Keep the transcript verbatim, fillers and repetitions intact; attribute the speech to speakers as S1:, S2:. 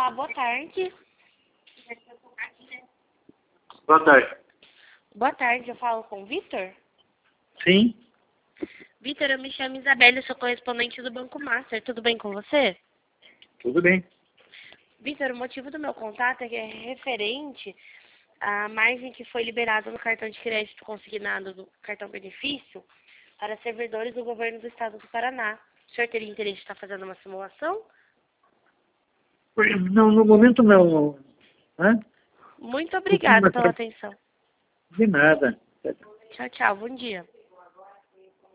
S1: Olá, boa tarde.
S2: Boa tarde.
S1: Boa tarde, eu falo com o Vitor?
S2: Sim,
S1: Vitor, eu me chamo Isabelle, eu sou correspondente do Banco Master. Tudo bem com você?
S2: tudo bem.
S1: Vitor, o motivo do meu contato é que é referente à margem que foi liberada no cartão de crédito consignado do cartão benefício para servidores do governo do estado do Paraná. O senhor teria interesse de estar fazendo uma simulação?
S2: Não, no momento não. Hã?
S1: Muito obrigada pela atenção.
S2: De nada.
S1: Tchau, tchau. Bom dia.